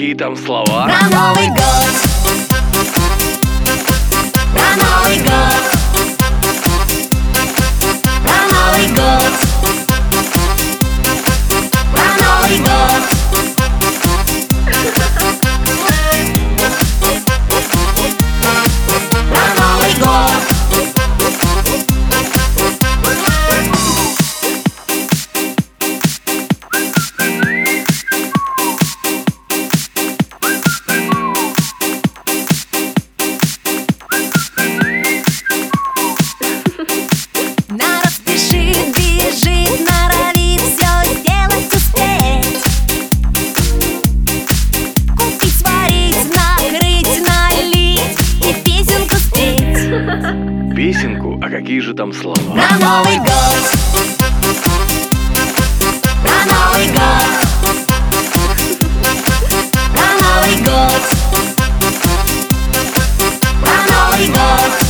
какие там слова? Про Новый год, про Новый год, про Новый год, про Новый год. Про Новый год. Народ спешит, бежит, норовит все сделать, успеть. Купить, сварить, накрыть, налить и песенку спеть. Песенку? А какие же там слова? Про Новый год, про Новый год, про Новый год, про Новый год.